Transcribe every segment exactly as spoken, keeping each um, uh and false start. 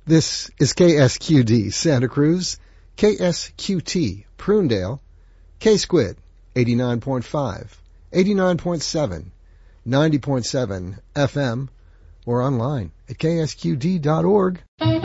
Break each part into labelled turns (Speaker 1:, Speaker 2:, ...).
Speaker 1: This is K S Q D Santa Cruz, K S Q T Prunedale, K-Squid eighty-nine point five, eighty-nine point seven, ninety point seven F M, or online at K S Q D dot org.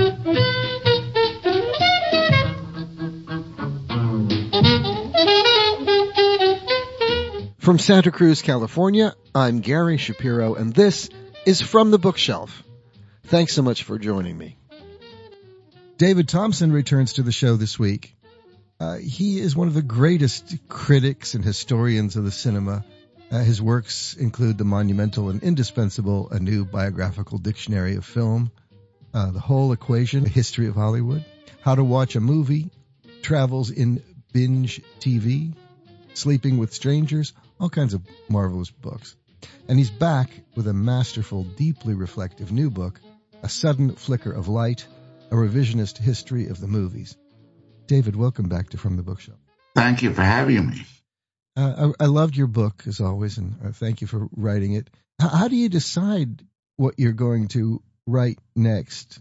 Speaker 1: From Santa Cruz, California, I'm Gary Shapiro, and this is From the Bookshelf. Thanks so much for joining me. David Thomson returns to the show this week. Uh, he is one of the greatest critics and historians of the cinema. Uh, his works include the monumental and indispensable A New Biographical Dictionary of Film, uh, The Whole Equation, A History of Hollywood, How to Watch a Movie, Travels in Binge T V, Sleeping with Strangers, all kinds of marvelous books. And he's back with a masterful, deeply reflective new book, A Sudden Flicker of Light, A Revisionist History of the Movies. David, welcome back to From the Bookshelf.
Speaker 2: Thank you for having me.
Speaker 1: Uh, I, I loved your book, as always, and uh, thank you for writing it. How, how do you decide what you're going to write next?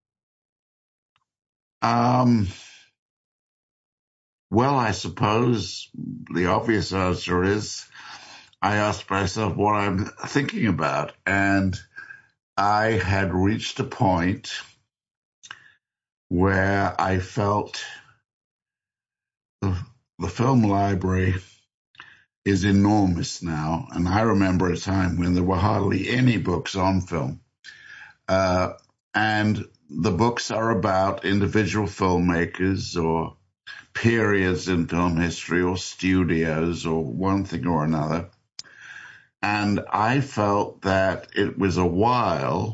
Speaker 2: Um, well, I suppose the obvious answer is I asked myself what I'm thinking about, and I had reached a point where I felt the, the film library is enormous now. And I remember a time when there were hardly any books on film. Uh, and the books are about individual filmmakers or periods in film history or studios or one thing or another. And I felt that it was a while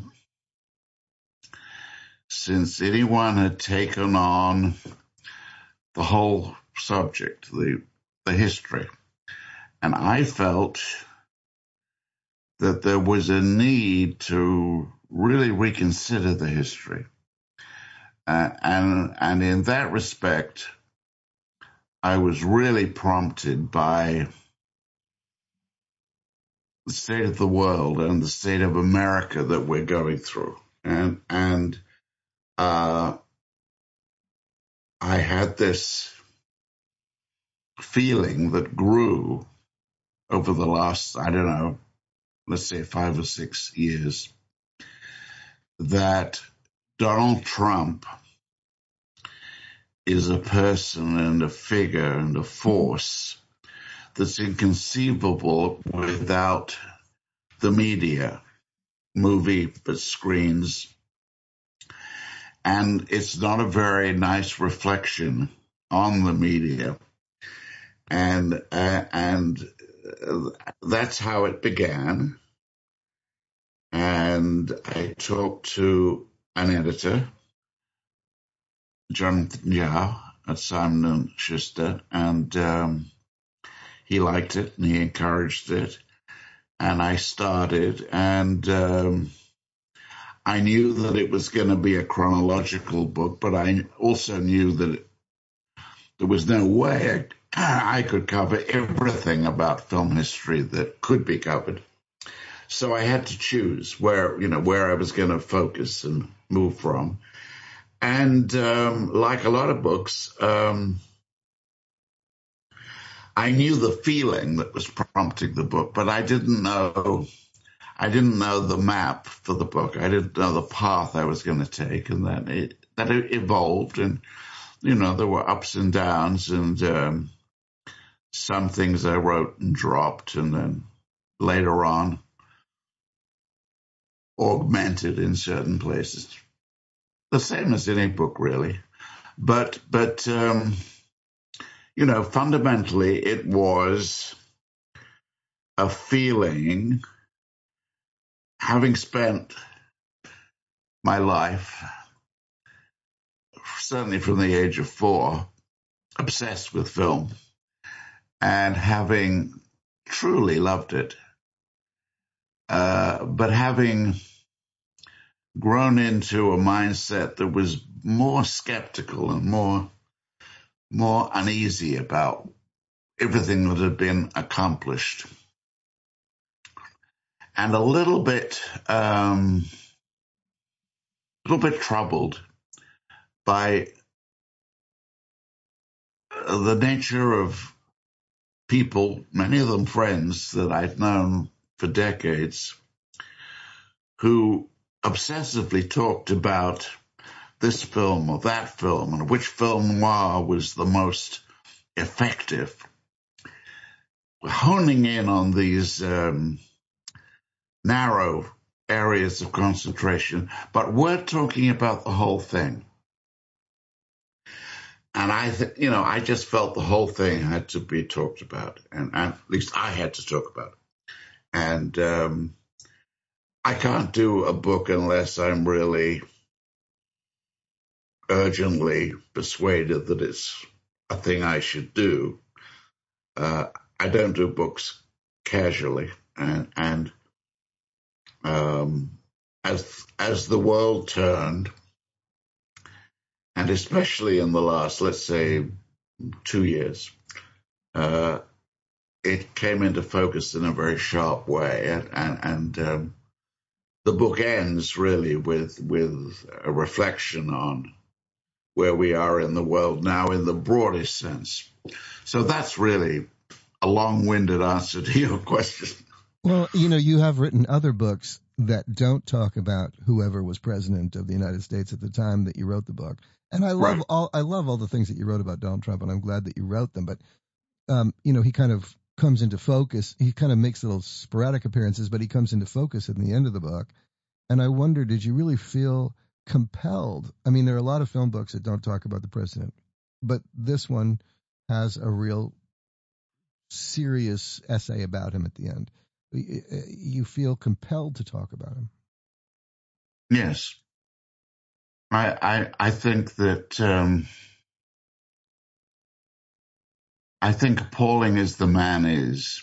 Speaker 2: since anyone had taken on the whole subject, the the history. And I felt that there was a need to really reconsider the history. Uh, and and in that respect, I was really prompted by the state of the world and the state of America that we're going through. And and uh, I had this feeling that grew over the last, I don't know, let's say five or six years, that Donald Trump is a person and a figure and a force that's inconceivable without the media, movie, but screens. And it's not a very nice reflection on the media. And uh, and uh, that's how it began. And I talked to an editor, Jonathan Yao at Simon and Schuster, and um, he liked it and he encouraged it. And I started, and um, I knew that it was going to be a chronological book, but I also knew that it, there was no way I, I could cover everything about film history that could be covered. So I had to choose where, you know, where I was going to focus and move from. And um, like a lot of books, um, I knew the feeling that was prompting the book, but I didn't know, I didn't know the map for the book. I didn't know the path I was going to take, and that it that it evolved. And you know, there were ups and downs, and um, some things I wrote and dropped, and then later on augmented in certain places. The same as any book, really. But but. Um, You know, fundamentally, it was a feeling, having spent my life, certainly from the age of four, obsessed with film, and having truly loved it, uh, but having grown into a mindset that was more skeptical and more more uneasy about everything that had been accomplished. And a little bit, um, a little bit troubled by the nature of people, many of them friends that I'd known for decades, who obsessively talked about this film or that film and which film noir was the most effective. We're honing in on these um, narrow areas of concentration, but we're talking about the whole thing. And I, th- you know, I just felt the whole thing had to be talked about, and, and at least I had to talk about it. And um, I can't do a book unless I'm really urgently persuaded that it's a thing I should do. Uh, I don't do books casually, and, and um, as as the world turned, and especially in the last, let's say, two years, uh, it came into focus in a very sharp way, and and, and um, the book ends really with with a reflection on where we are in the world now in the broadest sense. So that's really a long-winded answer to your question.
Speaker 1: Well, you know, you have written other books that don't talk about whoever was president of the United States at the time that you wrote the book. And I love
Speaker 2: Right.
Speaker 1: all I love all the things that you wrote about Donald Trump, and I'm glad that you wrote them. But um, you know, he kind of comes into focus. He kind of makes little sporadic appearances, but he comes into focus at the end of the book. And I wonder, did you really feel compelled? I mean, there are a lot of film books that don't talk about the president, but this one has a real serious essay about him at the end. You feel compelled to talk about him.
Speaker 2: Yes. I I, I think that um, I think appalling as the man is,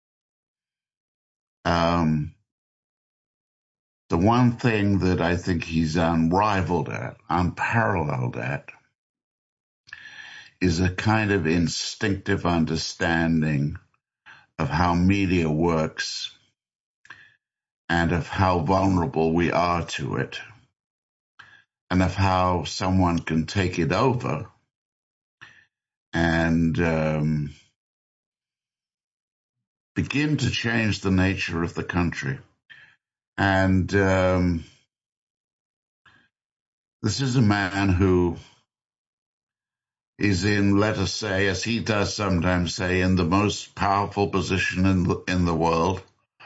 Speaker 2: um, the one thing that I think he's unrivaled at, unparalleled at, is a kind of instinctive understanding of how media works and of how vulnerable we are to it, and of how someone can take it over and um, begin to change the nature of the country. And um, this is a man who is in, let us say, as he does sometimes say, in the most powerful position in the, in the world.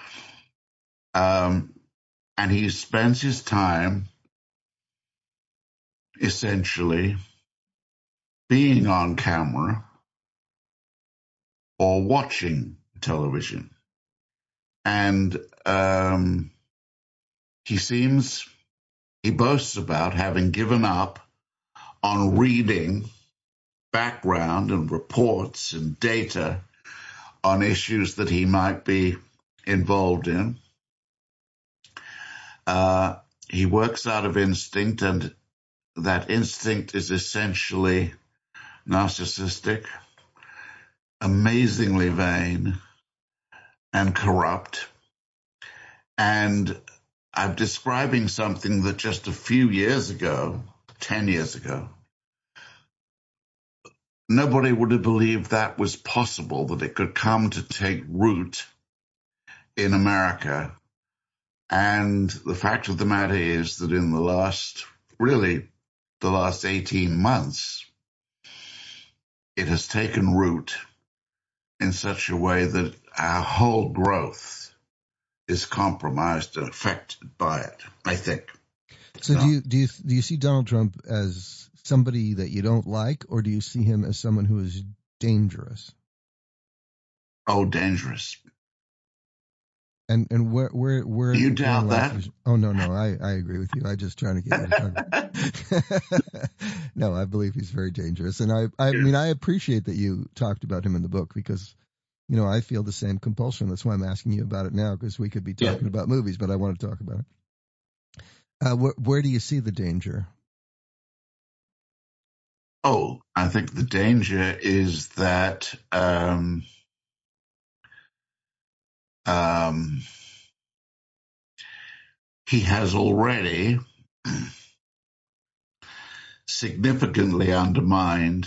Speaker 2: Um, and he spends his time essentially being on camera or watching television. And um, he seems, he boasts about having given up on reading background and reports and data on issues that he might be involved in. Uh, he works out of instinct, and that instinct is essentially narcissistic, amazingly vain, and corrupt. And I'm describing something that just a few years ago, ten years ago, nobody would have believed that was possible, that it could come to take root in America. And the fact of the matter is that in the last, really, the last eighteen months, it has taken root in such a way that our whole growth is compromised and affected by it, I think.
Speaker 1: So, so do you do you do you see Donald Trump as somebody that you don't like, or do you see him as someone who is dangerous?
Speaker 2: Oh, dangerous.
Speaker 1: And and where where where
Speaker 2: you
Speaker 1: where
Speaker 2: doubt that?
Speaker 1: Is, oh no no I, I agree with you. I'm just trying to get you to talk. No, I believe he's very dangerous, and I I mean I appreciate that you talked about him in the book, because you know I feel the same compulsion. That's why I'm asking you about it now, because we could be talking yeah. about movies, but I want to talk about it. Uh, where where do you see the danger?
Speaker 2: Oh, I think the danger is that um, um, he has already significantly undermined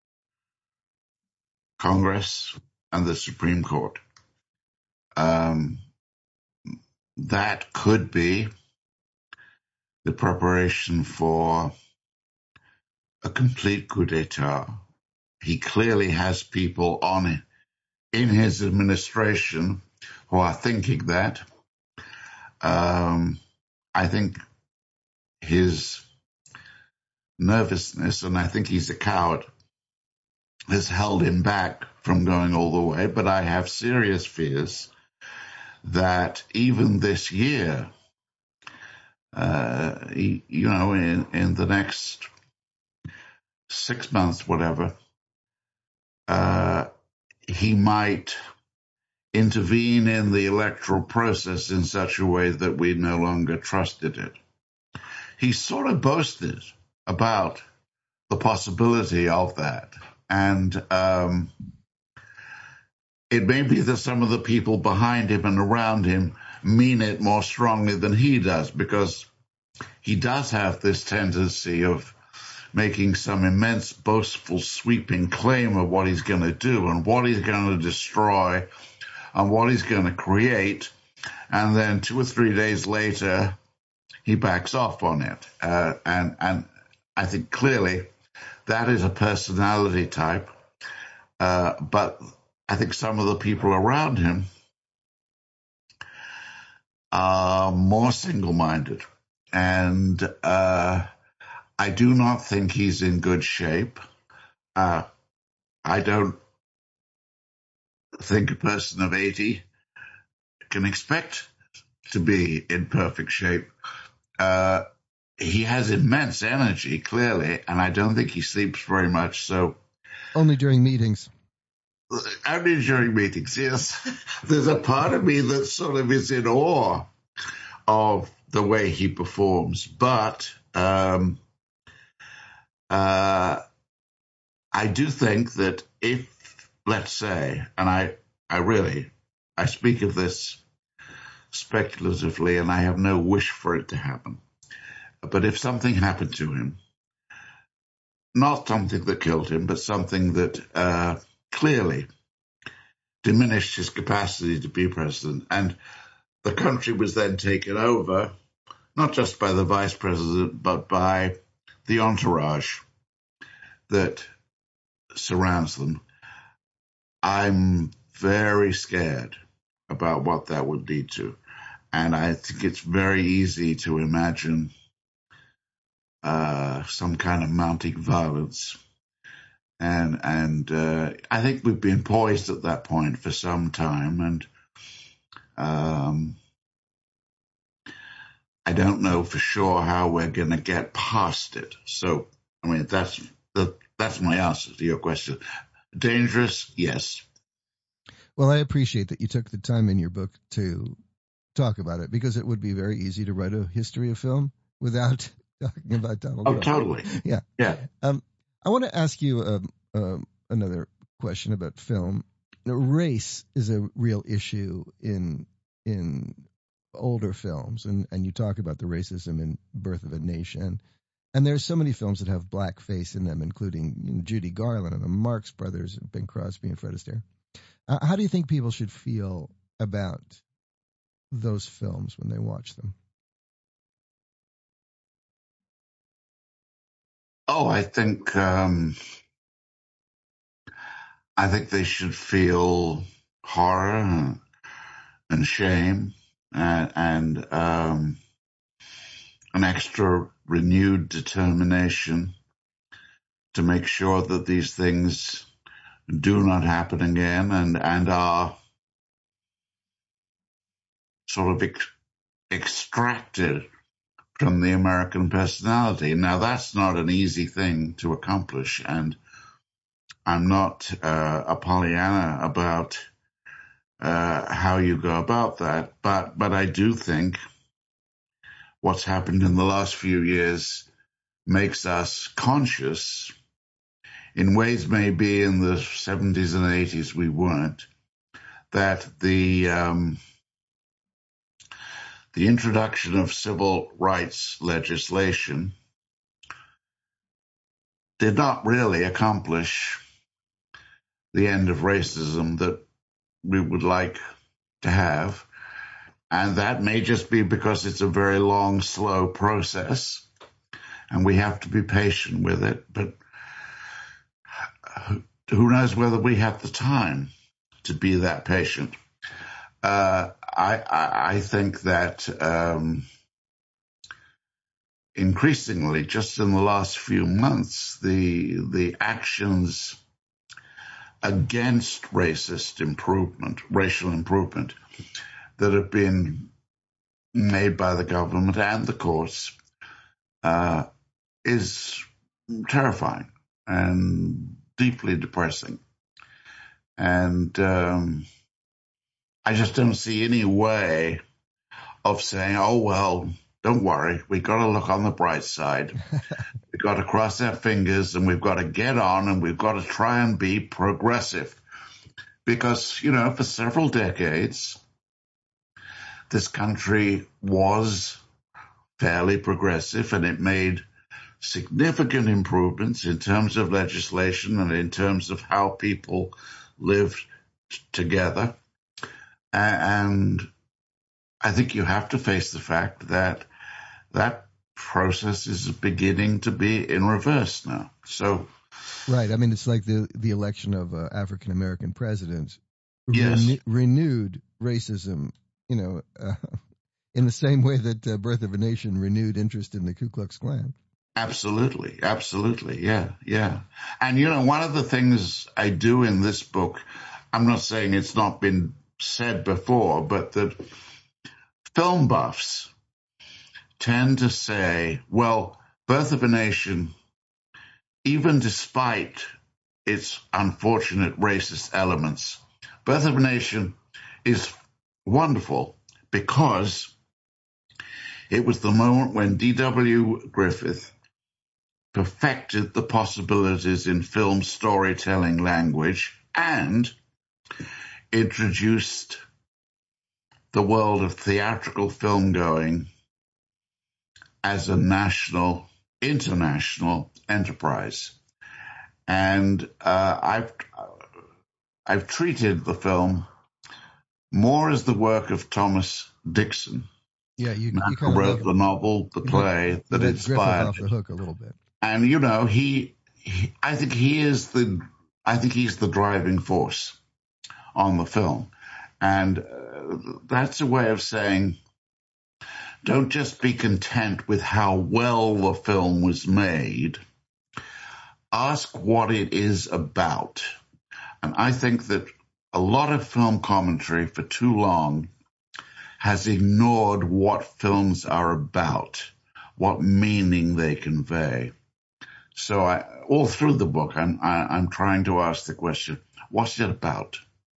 Speaker 2: Congress and the Supreme Court. Um, that could be the preparation for a complete coup d'etat. He clearly has people on it in his administration who are thinking that. Um, I think his nervousness, and I think he's a coward, has held him back from going all the way. But I have serious fears that even this year, uh, he, you know, in, in the next six months, whatever, uh, he might intervene in the electoral process in such a way that we no longer trusted it. He sort of boasted about the possibility of that. And um, it may be that some of the people behind him and around him mean it more strongly than he does, because he does have this tendency of making some immense, boastful, sweeping claim of what he's going to do and what he's going to destroy and what he's going to create. And then two or three days later, he backs off on it. Uh, and, and I think clearly that is a personality type. Uh, but I think some of the people around him are more single-minded. And uh, I do not think he's in good shape. Uh, I don't think a person of eighty can expect to be in perfect shape. Uh, he has immense energy, clearly, and I don't think he sleeps very much. So
Speaker 1: only during meetings.
Speaker 2: Only during meetings, yes. There's a part of me that sort of is in awe of the way he performs, but um, uh, I do think that if, let's say, and I, I really, I speak of this speculatively, and I have no wish for it to happen, but if something happened to him, not something that killed him, but something that uh, clearly diminished his capacity to be president, and the country was then taken over, not just by the vice president, but by the entourage that surrounds them. I'm very scared about what that would lead to. And I think it's very easy to imagine uh, some kind of mounting violence. And and uh, I think we've been poised at that point for some time. And um, I don't know for sure how we're going to get past it. So, I mean, that's the, that's my answer to your question. Dangerous, yes.
Speaker 1: Well, I appreciate that you took the time in your book to talk about it, because it would be very easy to write a history of film without talking about Donald
Speaker 2: Oh,
Speaker 1: Trump.
Speaker 2: totally.
Speaker 1: Yeah.
Speaker 2: Yeah.
Speaker 1: Um, I want to ask you um, um, another question about film. Race is a real issue in in older films, and, and you talk about the racism in Birth of a Nation. And there's so many films that have blackface in them, including, you know, Judy Garland and the Marx Brothers, Bing Crosby and Fred Astaire. Uh, how do you think people should feel about those films when they watch them?
Speaker 2: Oh, I think um, I think they should feel horror and, and shame and, and um, an extra renewed determination to make sure that these things do not happen again, and, and are sort of ex- extracted from the American personality. Now, that's not an easy thing to accomplish, and I'm not uh, a Pollyanna about uh, how you go about that, but but I do think what's happened in the last few years makes us conscious in ways maybe in the seventies and eighties we weren't, that the um, the introduction of civil rights legislation did not really accomplish the end of racism that we would like to have. And that may just be because it's a very long, slow process, and we have to be patient with it. But who knows whether we have the time to be that patient. Uh, I, I, I think that um, increasingly, just in the last few months, the the actions against racist improvement, racial improvement, that have been made by the government and the courts uh, is terrifying and deeply depressing. And um, I just don't see any way of saying, oh, well, don't worry, we've got to look on the bright side. We've got to cross our fingers and we've got to get on and we've got to try and be progressive. Because, you know, for several decades, this country was fairly progressive and it made significant improvements in terms of legislation and in terms of how people lived t- together. And I think you have to face the fact that that process is beginning to be in reverse now. So,
Speaker 1: right. I mean, it's like the the election of uh, African American presidents
Speaker 2: yes.
Speaker 1: Renew, renewed racism. You know, uh, in the same way that uh, Birth of a Nation renewed interest in the Ku Klux Klan.
Speaker 2: Absolutely, absolutely, yeah, yeah. And you know, one of the things I do in this book, I'm not saying it's not been said before, but that film buffs tend to say, well, Birth of a Nation, even despite its unfortunate racist elements, Birth of a Nation is wonderful because it was the moment when D W Griffith perfected the possibilities in film storytelling language and introduced the world of theatrical film going as a national, international enterprise. And uh, I've I've treated the film more as the work of Thomas Dixon.
Speaker 1: Yeah, you,
Speaker 2: man
Speaker 1: you
Speaker 2: who
Speaker 1: kind of
Speaker 2: wrote
Speaker 1: let,
Speaker 2: the novel, the play
Speaker 1: let,
Speaker 2: that
Speaker 1: let
Speaker 2: inspired
Speaker 1: Griffith off
Speaker 2: it.
Speaker 1: the hook a little bit.
Speaker 2: And you know, he, he, I think he is the, I think he's the driving force on the film, and uh, that's a way of saying, don't just be content with how well the film was made. Ask what it is about. And I think that a lot of film commentary for too long has ignored what films are about, what meaning they convey. So I, all through the book, I'm, I, I'm trying to ask the question, what's it about?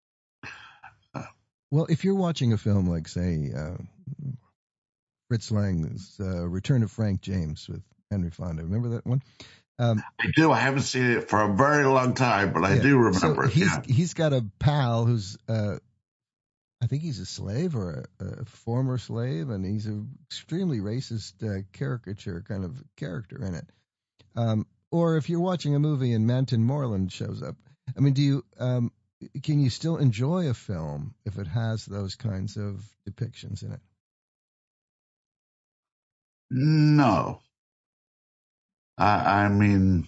Speaker 2: Uh,
Speaker 1: well, if you're watching a film like, say, uh, Fritz Lang's uh, Return of Frank James with Henry Fonda, remember that one? Um,
Speaker 2: I do. I haven't seen it for a very long time, but I
Speaker 1: yeah.
Speaker 2: do remember
Speaker 1: so
Speaker 2: it.
Speaker 1: He's,
Speaker 2: Yeah.
Speaker 1: he's got a pal who's, uh, I think he's a slave or a, a former slave, and he's an extremely racist uh, caricature kind of character in it. Um, or if you're watching a movie and Manton Moreland shows up, I mean, do you um, can you still enjoy a film if it has those kinds of depictions in it?
Speaker 2: No. I, I mean,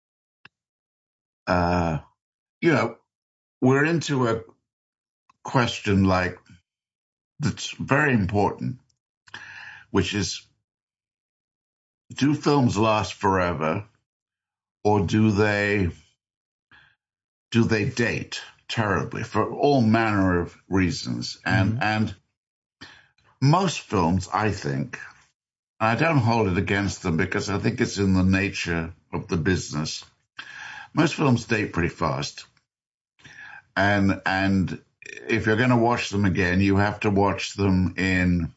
Speaker 2: uh, you know, we're into a question like that's very important, which is, do films last forever, or do they do they date terribly for all manner of reasons? And
Speaker 1: Mm-hmm.
Speaker 2: and most films, I think, I don't hold it against them because I think it's in the nature of the business. Most films date pretty fast. And and if you're going to watch them again, you have to watch them in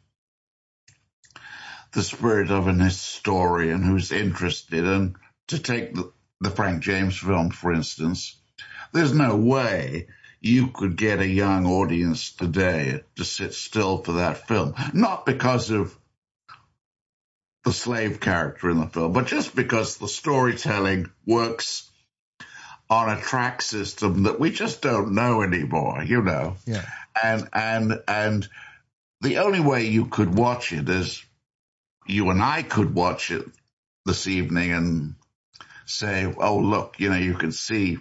Speaker 2: the spirit of an historian who's interested. And to take the, the Frank James film, for instance, there's no way you could get a young audience today to sit still for that film. Not because of the slave character in the film, but just because the storytelling works on a track system that we just don't know anymore, you know.
Speaker 1: Yeah.
Speaker 2: And and and the only way you could watch it is you and I could watch it this evening and say, oh, look, you know, you can see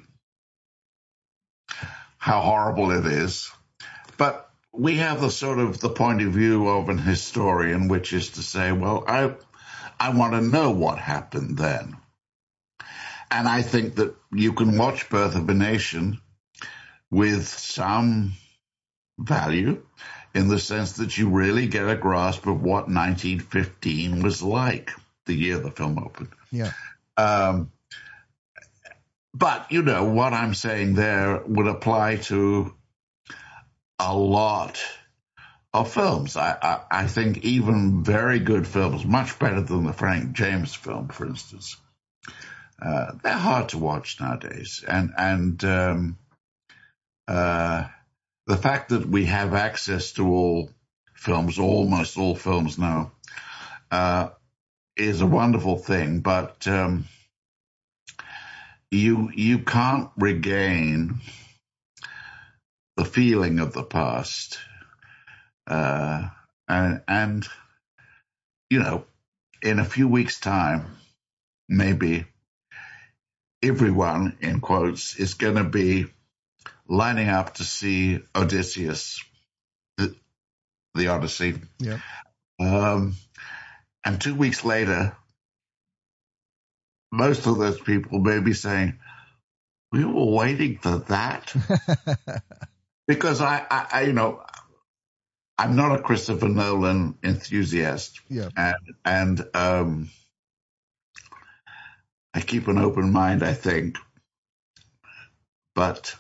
Speaker 2: how horrible it is. But we have the sort of the point of view of an historian, which is to say, well, I I want to know what happened then. And I think that you can watch Birth of a Nation with some value in the sense that you really get a grasp of what nineteen fifteen was like, the year the film opened.
Speaker 1: Yeah.
Speaker 2: Um, but, you know, what I'm saying there would apply to a lot of films. I, I, I think even very good films, much better than the Frank James film, for instance, uh, they're hard to watch nowadays. And, and um, uh, the fact that we have access to all films, almost all films now, uh, is a wonderful thing. But um, you you can't regain the feeling of the past. Uh, and, and, you know, in a few weeks' time, maybe everyone, in quotes, is going to be lining up to see Odysseus, the, the Odyssey.
Speaker 1: Yeah.
Speaker 2: Um, and two weeks later, most of those people may be saying, we were waiting for that. Because I, I, I, you know, I'm not a Christopher Nolan enthusiast.
Speaker 1: Yeah.
Speaker 2: And, and, um, I keep an open mind, I think, but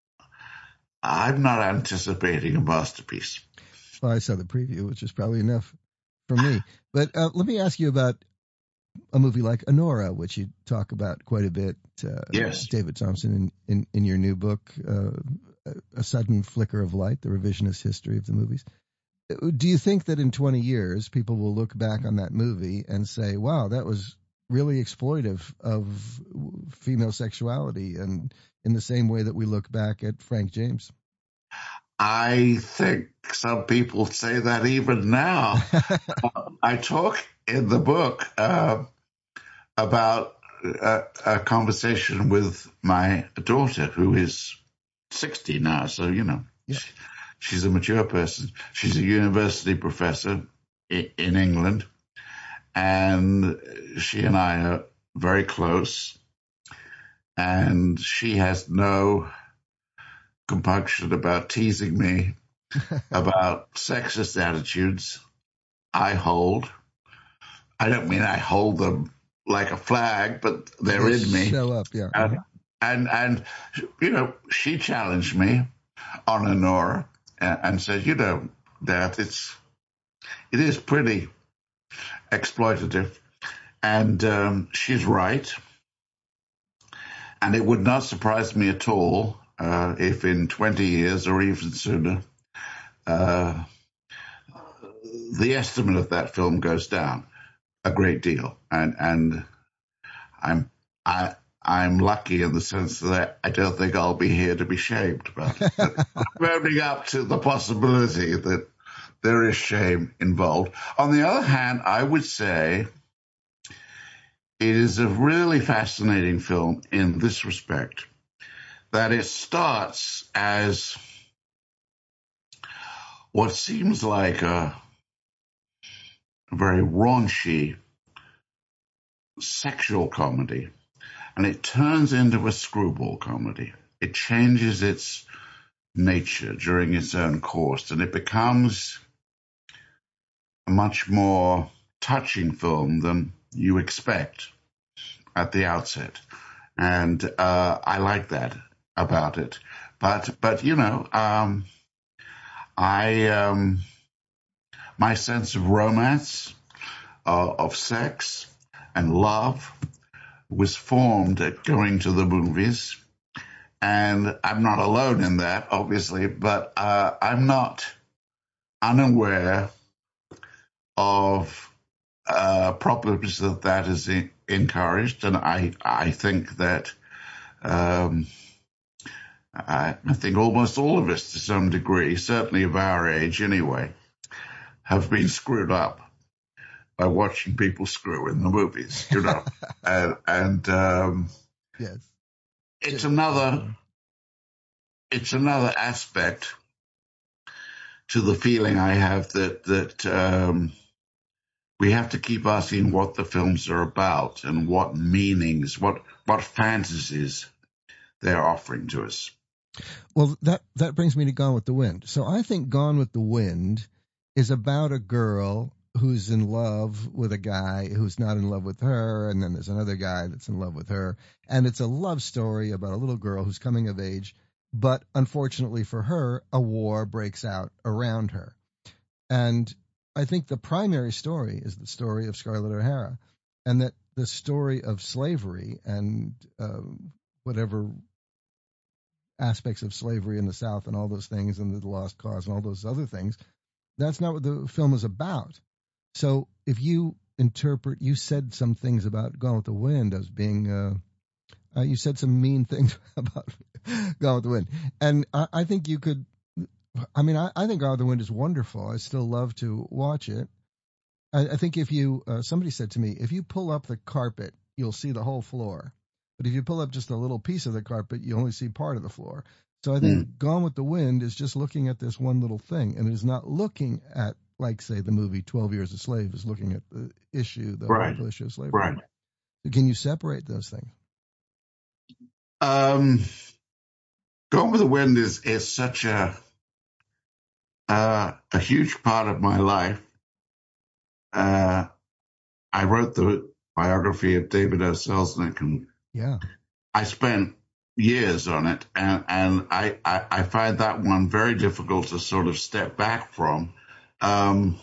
Speaker 2: I'm not anticipating a masterpiece.
Speaker 1: Well, I saw the preview, which is probably enough for me. But uh, let me ask you about a movie like Anora, which you talk about quite a bit. Uh,
Speaker 2: Yes.
Speaker 1: David Thompson, in, in, in your new book, uh, A Sudden Flicker of Light, The Revisionist History of the Movies. Do you think that in twenty years, people will look back on that movie and say, wow, that was really exploitive of female sexuality, and in the same way that we look back at Frank James?
Speaker 2: I think some people say that even now. uh, I talk in the book uh, about a, a conversation with my daughter, who is sixty now, so, you know,
Speaker 1: yeah.
Speaker 2: she, she's a mature person. She's a university professor in, in England, and she and I are very close, and she has no compunction about teasing me about sexist attitudes I hold. I don't mean I hold them like a flag, but they're
Speaker 1: they
Speaker 2: in me.
Speaker 1: Show up, yeah.
Speaker 2: And, and, and, you know, she challenged me on Anora and, and said, you know, Dad, it's, it is pretty exploitative. And um, she's right. And it would not surprise me at all uh, if in twenty years or even sooner, uh, the estimate of that film goes down a great deal. And and I'm I I'm lucky in the sense that I don't think I'll be here to be shamed about it. I'm opening up to the possibility that there is shame involved. On the other hand, I would say it is a really fascinating film in this respect, that it starts as what seems like a, a very raunchy sexual comedy, and it turns into a screwball comedy. It changes its nature during its own course, and it becomes a much more touching film than you expect at the outset. And uh, I like that about it. But, but you know, um, I, um, my sense of romance, uh, of sex and love was formed at going to the movies. And I'm not alone in that, obviously, but uh, I'm not unaware of uh, probably that that is encouraged, and I I think that um, I, I think almost all of us, to some degree, certainly of our age anyway, have been screwed up by watching people screw in the movies, you know, and, and um,
Speaker 1: yes,
Speaker 2: it's another it's another aspect to the feeling I have that that um, we have to keep asking what the films are about and what meanings, what what fantasies they're offering to us.
Speaker 1: Well, that that brings me to Gone with the Wind. So I think Gone with the Wind is about a girl who's in love with a guy who's not in love with her, and then there's another guy that's in love with her, and it's a love story about a little girl who's coming of age, but unfortunately for her, a war breaks out around her. And I think the primary story is the story of Scarlett O'Hara, and that the story of slavery and uh, whatever aspects of slavery in the South and all those things and the lost cause and all those other things, that's not what the film is about. So if you interpret, you said some things about Gone with the Wind as being, uh, uh, you said some mean things about Gone with the Wind. And I, I think you could, I mean, I, I think Gone with the Wind is wonderful. I still love to watch it. I, I think if you, uh, somebody said to me, if you pull up the carpet, you'll see the whole floor. But if you pull up just a little piece of the carpet, you only see part of the floor. So I think mm. Gone with the Wind is just looking at this one little thing, and it is not looking at, like, say, the movie twelve Years a Slave is looking at the issue, the
Speaker 2: right.
Speaker 1: whole issue of slavery.
Speaker 2: Right.
Speaker 1: So can you separate those things?
Speaker 2: Um, Gone with the Wind is, is such a uh, a huge part of my life. Uh, I wrote the biography of David O. Selznick, and
Speaker 1: yeah,
Speaker 2: I spent years on it, and, and I, I, I find that one very difficult to sort of step back from. Um,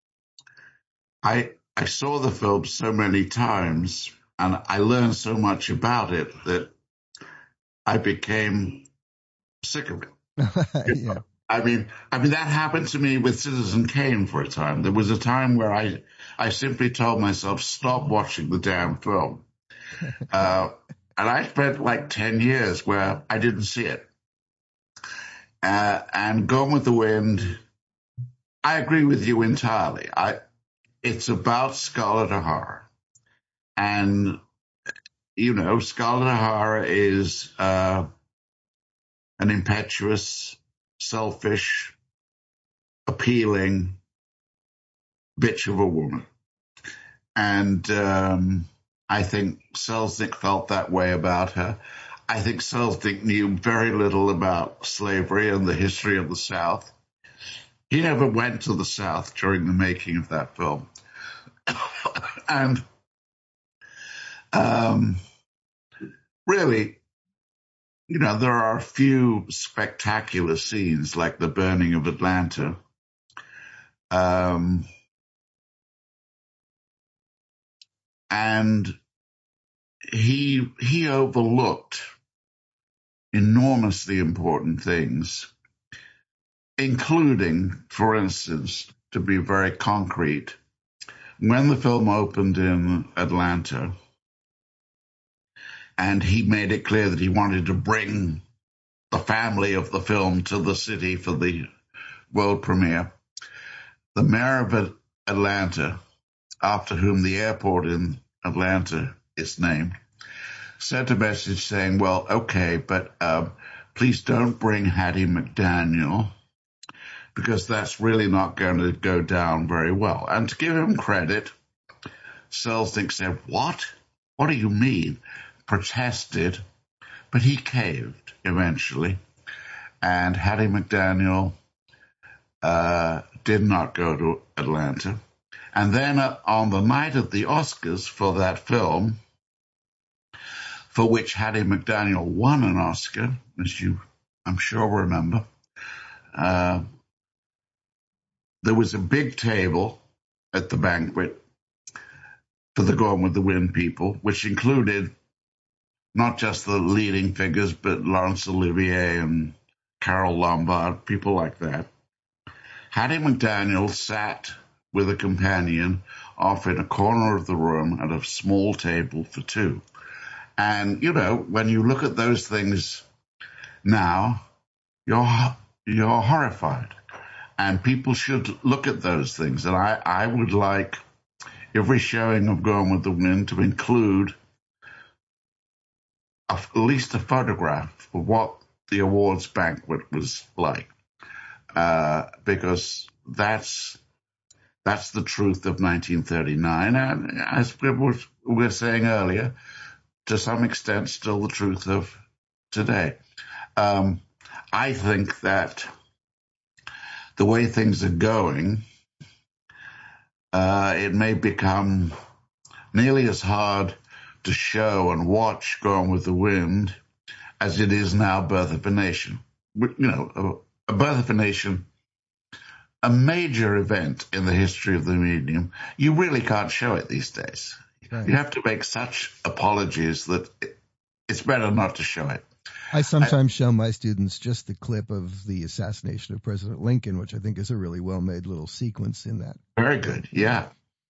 Speaker 2: I I saw the film so many times, and I learned so much about it that I became sick of it.
Speaker 1: yeah.
Speaker 2: I mean, I mean that happened to me with Citizen Kane for a time. There was a time where I, I simply told myself, stop watching the damn film. Uh, and I spent like ten years where I didn't see it. Uh, and Gone with the Wind, I agree with you entirely. I, it's about Scarlett O'Hara. And, you know, Scarlett O'Hara is uh, an impetuous, selfish, appealing bitch of a woman. And um, I think Selznick felt that way about her. I think Selznick knew very little about slavery and the history of the South. He never went to the South during the making of that film. And um, really, you know, there are a few spectacular scenes like the burning of Atlanta. Um, and he he overlooked enormously important things, including, for instance, to be very concrete, when the film opened in Atlanta, and he made it clear that he wanted to bring the family of the film to the city for the world premiere, the mayor of Atlanta, after whom the airport in Atlanta is named, sent a message saying, well, okay, but uh, please don't bring Hattie McDaniel, because that's really not going to go down very well. And to give him credit, Selznick said, what? What do you mean? Protested, but he caved eventually. And Hattie McDaniel uh, did not go to Atlanta. And then uh, on the night of the Oscars for that film, for which Hattie McDaniel won an Oscar, as you, I'm sure, remember, uh, there was a big table at the banquet for the Gone with the Wind people, which included not just the leading figures, but Laurence Olivier and Carole Lombard, people like that. Hattie McDaniel sat with a companion off in a corner of the room at a small table for two. And, you know, when you look at those things now, you're you're horrified. And people should look at those things. And I, I would like every showing of Gone with the Wind to include a, at least a photograph of what the awards banquet was like. Uh, because that's that's the truth of nineteen thirty-nine. And as we were, we were saying earlier, to some extent, still the truth of today. Um, I think that the way things are going, uh, it may become nearly as hard to show and watch Gone with the Wind as it is now Birth of a Nation. You know, a, a Birth of a Nation, a major event in the history of the medium, you really can't show it these days. Right. You have to make such apologies that it, it's better not to show it.
Speaker 1: I sometimes I, show my students just the clip of the assassination of President Lincoln, which I think is a really well-made little sequence in that.
Speaker 2: Very good. Yeah.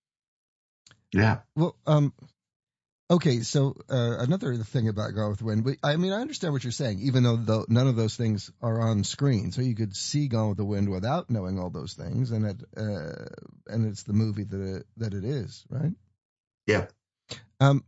Speaker 2: Yeah.
Speaker 1: Well, um, okay. So uh, another thing about Gone with the Wind, I mean, I understand what you're saying, even though the, none of those things are on screen. So you could see Gone with the Wind without knowing all those things, and it uh, and it's the movie that it, that it is, right?
Speaker 2: Yeah.
Speaker 1: Um.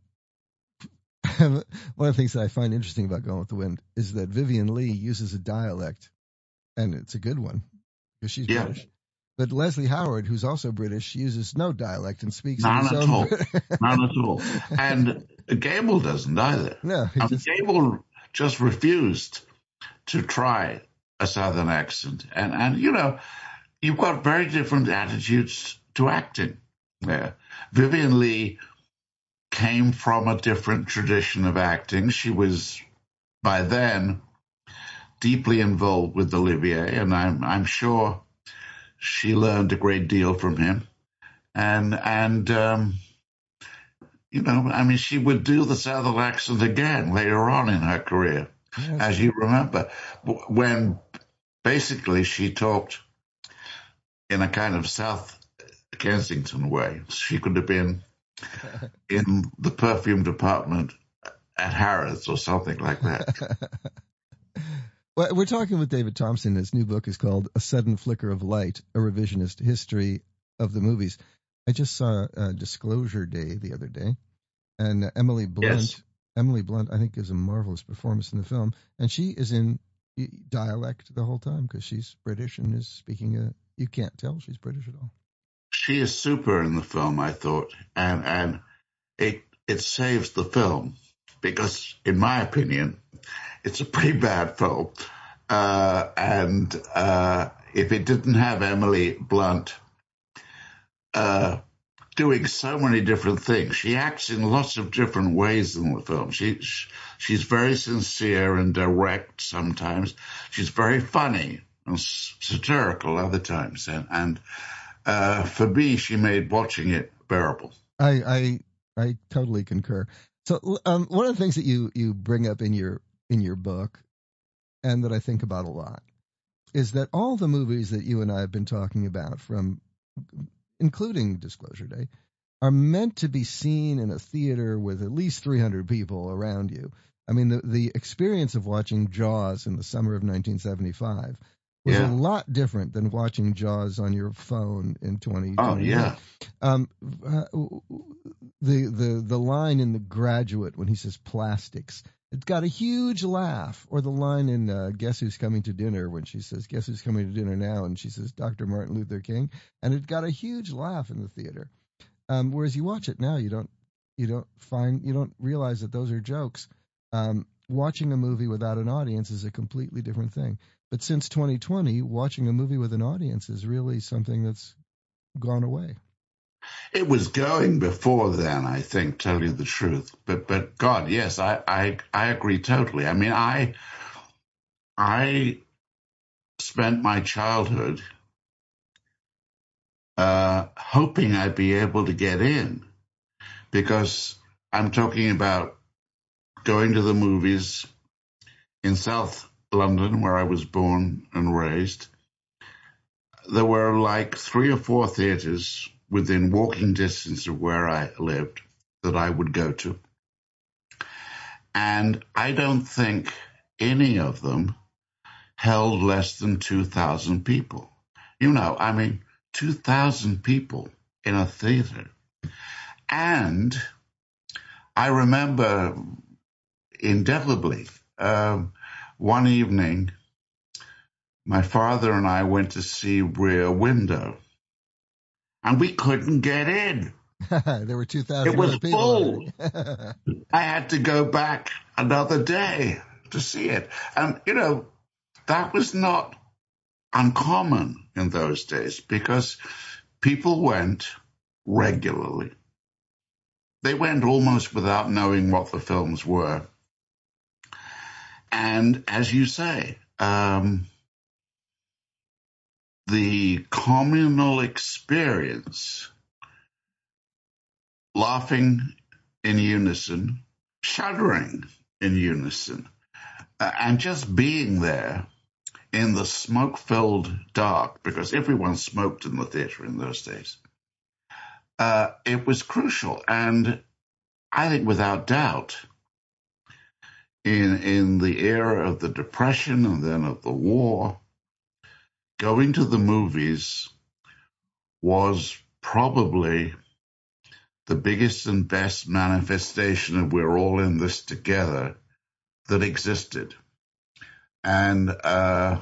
Speaker 1: One of the things that I find interesting about Gone with the Wind is that Vivian Leigh uses a dialect, and it's a good one because she's yeah. British. But Leslie Howard, who's also British, uses no dialect and speaks
Speaker 2: None
Speaker 1: in his
Speaker 2: at
Speaker 1: own
Speaker 2: all. None at all. And Gable doesn't either.
Speaker 1: No,
Speaker 2: and
Speaker 1: just...
Speaker 2: Gable just refused to try a Southern accent. And, and, you know, you've got very different attitudes to acting there. Vivian Leigh came from a different tradition of acting. She was, by then, deeply involved with Olivier, and I'm I'm sure she learned a great deal from him. And and um, you know, I mean, she would do the Southern accent again later on in her career, yes. As you remember, when basically she talked in a kind of South Kensington way. She could have been in the perfume department at Harrods or something like that.
Speaker 1: Well, we're talking with David Thompson. His new book is called A Sudden Flicker of Light, A Revisionist History of the Movies. I just saw uh, Disclosure Day the other day, and uh, Emily Blunt, yes. Emily Blunt, I think, gives a marvelous performance in the film, and she is in dialect the whole time because she's British and is speaking a, you can't tell she's British at all.
Speaker 2: She is super in the film, I thought, and and it it saves the film because, in my opinion, it's a pretty bad film. Uh, and uh, if it didn't have Emily Blunt uh, doing so many different things, she acts in lots of different ways in the film. She she's very sincere and direct sometimes. She's very funny and satirical other times, and and. Uh, for me, she made watching it bearable.
Speaker 1: I, I, I totally concur. So, um, one of the things that you, you bring up in your, in your book, and that I think about a lot, is that all the movies that you and I have been talking about, from, including Disclosure Day, are meant to be seen in a theater with at least three hundred people around you. I mean, the, the experience of watching Jaws in the summer of nineteen seventy-five was yeah. a lot different than watching Jaws on your phone in twenty twenty.
Speaker 2: Oh, yeah.
Speaker 1: Um, uh, the, the, the line in The Graduate when he says plastics, it got a huge laugh. Or the line in uh, Guess Who's Coming to Dinner when she says, guess who's coming to dinner now? And she says, Doctor Martin Luther King. And it got a huge laugh in the theater. Um, whereas you watch it now, you don't, you don't find, you don't realize that those are jokes. Um, watching a movie without an audience is a completely different thing. But since twenty twenty, watching a movie with an audience is really something that's gone away.
Speaker 2: It was going before then, I think, tell you the truth. But, but God, yes, I, I, I agree totally. I mean, I, I spent my childhood uh, hoping I'd be able to get in, because I'm talking about going to the movies in South London, where I was born and raised. There were like three or four theaters within walking distance of where I lived that I would go to. And I don't think any of them held less than two thousand people. You know, I mean, two thousand people in a theater. And I remember indelibly, um, one evening, my father and I went to see Rear Window, and we couldn't get in.
Speaker 1: There were two thousand
Speaker 2: It was
Speaker 1: people.
Speaker 2: full. I had to go back another day to see it. And, you know, that was not uncommon in those days because people went regularly. They went almost without knowing what the films were. And as you say, um, the communal experience, laughing in unison, shuddering in unison, uh, and just being there in the smoke-filled dark, because everyone smoked in the theater in those days, uh, it was crucial. And I think without doubt, in in the era of the Depression and then of the war, going to the movies was probably the biggest and best manifestation of we're all in this together that existed. And, uh,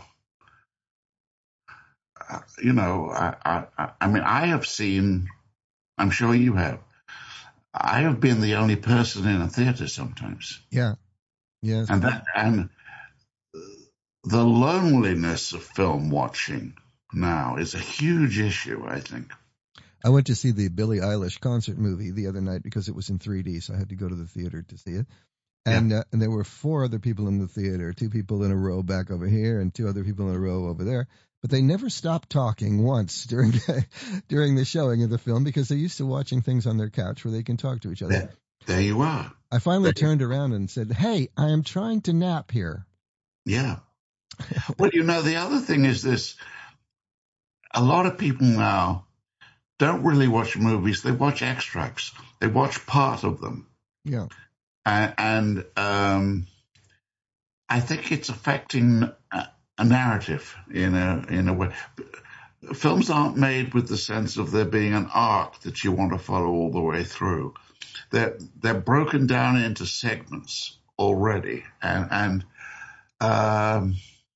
Speaker 2: you know, I, I, I mean, I have seen, I'm sure you have, I have been the only person in a theater sometimes.
Speaker 1: Yeah. Yes.
Speaker 2: And that, and the loneliness of film watching now is a huge issue, I think.
Speaker 1: I went to see the Billie Eilish concert movie the other night because it was in three D, so I had to go to the theater to see it. And yeah. uh, and there were four other people in the theater, two people in a row back over here and two other people in a row over there. But they never stopped talking once during the, during the showing of the film because they're used to watching things on their couch where they can talk to each other.
Speaker 2: There, there you are.
Speaker 1: I finally
Speaker 2: there.
Speaker 1: turned around and said, "Hey, I am trying to nap here."
Speaker 2: Yeah. Well, you know, the other thing is this. A lot of people now don't really watch movies. They watch extracts. They watch part of them.
Speaker 1: Yeah.
Speaker 2: And, and um, I think it's affecting a, a narrative in a in a way. Films aren't made with the sense of there being an arc that you want to follow all the way through. They're they're broken down into segments already, and and um,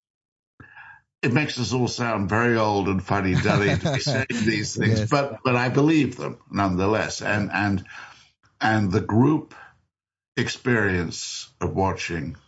Speaker 2: it makes us all sound very old and funny-duddy to be saying these things, yes. but but I believe them nonetheless, and and and the group experience of watching,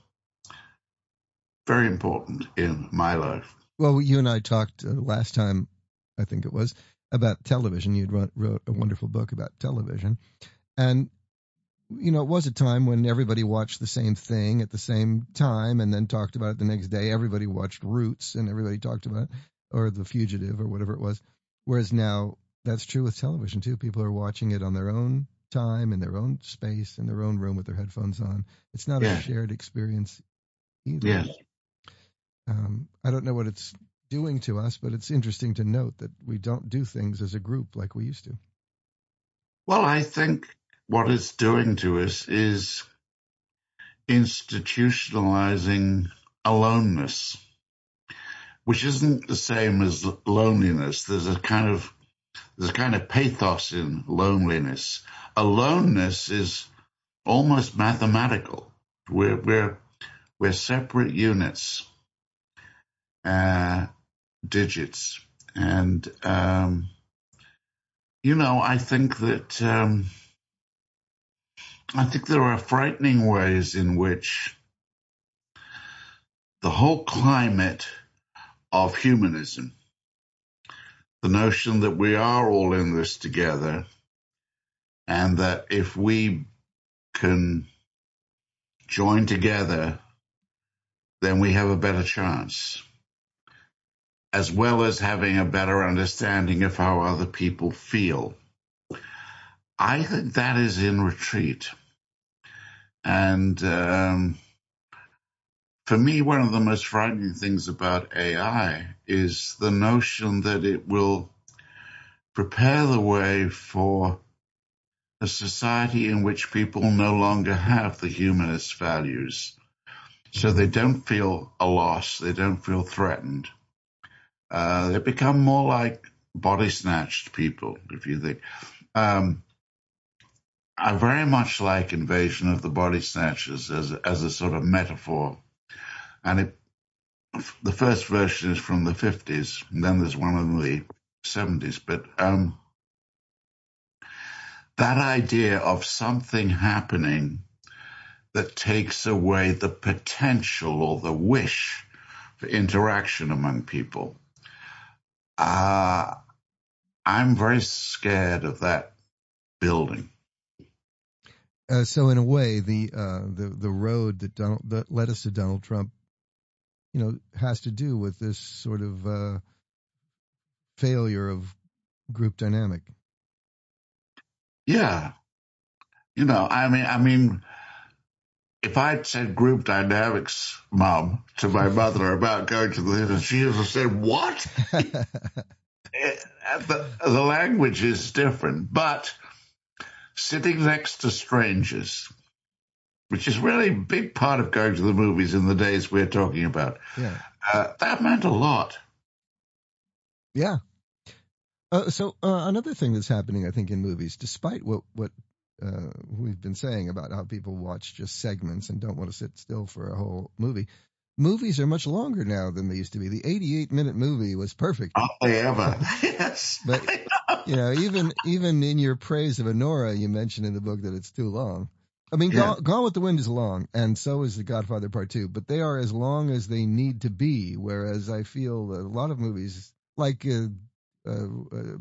Speaker 2: very important in my life.
Speaker 1: Well, you and I talked uh, last time, I think it was, about television. You wrote, wrote a wonderful book about television. And, you know, it was a time when everybody watched the same thing at the same time and then talked about it the next day. Everybody watched Roots and everybody talked about it, or The Fugitive or whatever it was. Whereas now that's true with television, too. People are watching it on their own time, in their own space, in their own room with their headphones on. It's not yeah. a shared experience either.
Speaker 2: Yes.
Speaker 1: Um, I don't know what it's doing to us, but it's interesting to note that we don't do things as a group like we used to.
Speaker 2: Well, I think what it's doing to us is institutionalizing aloneness, which isn't the same as loneliness. There's a kind of there's a kind of pathos in loneliness. Aloneness is almost mathematical. We're we're we're separate units, uh, digits, and um, you know, I think that um, I think there are frightening ways in which the whole climate of humanism, the notion that we are all in this together, and that if we can join together, then we have a better chance, as well as having a better understanding of how other people feel. I think that is in retreat. And um, for me, one of the most frightening things about A I is the notion that it will prepare the way for a society in which people no longer have the humanist values. So they don't feel a loss. They don't feel threatened. Uh, they become more like body snatched people, if you think. Um, I very much like Invasion of the Body Snatchers as a, as a sort of metaphor. And it, the first version is from the fifties, and then there's one in the seventies. But um, that idea of something happening that takes away the potential or the wish for interaction among people. Uh, I'm very scared of that building.
Speaker 1: Uh, so in a way, the uh, the the road that Donald, that led us to Donald Trump, you know, has to do with this sort of uh, failure of group dynamic.
Speaker 2: Yeah, you know, I mean, I mean. If I'd said group dynamics, Mom, to my mother about going to the theater, she would have said, what? the, the language is different, but sitting next to strangers, which is really a big part of going to the movies in the days we're talking about,
Speaker 1: yeah.
Speaker 2: uh, that meant a lot.
Speaker 1: Yeah. Uh, so uh, another thing that's happening, I think, in movies, despite what, what Uh, we've been saying about how people watch just segments and don't want to sit still for a whole movie. Movies are much longer now than they used to be. The eighty-eight minute movie was perfect.
Speaker 2: Oh, they ever. Yes.
Speaker 1: But, you know, even even in your praise of Anora, you mentioned in the book that it's too long. I mean, yeah. Gone, Gone with the Wind is long, and so is The Godfather Part two, but they are as long as they need to be, whereas I feel a lot of movies, like uh, uh, uh,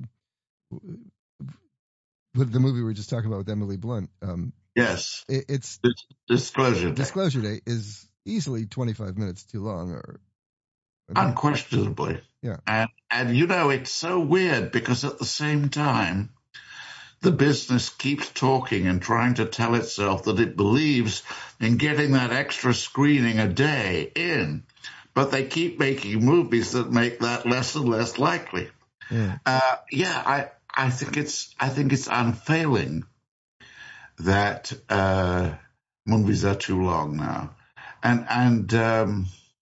Speaker 1: with the movie we were just talking about with Emily Blunt. Um,
Speaker 2: yes.
Speaker 1: It, it's
Speaker 2: Disclosure Day.
Speaker 1: Disclosure Day is easily twenty-five minutes too long. or, or
Speaker 2: Unquestionably.
Speaker 1: Yeah.
Speaker 2: And, and, you know, it's so weird because at the same time, the business keeps talking and trying to tell itself that it believes in getting that extra screening a day in, but they keep making movies that make that less and less likely.
Speaker 1: Yeah,
Speaker 2: uh, yeah I, I think it's I think it's unfailing that uh, movies are too long now, and and um,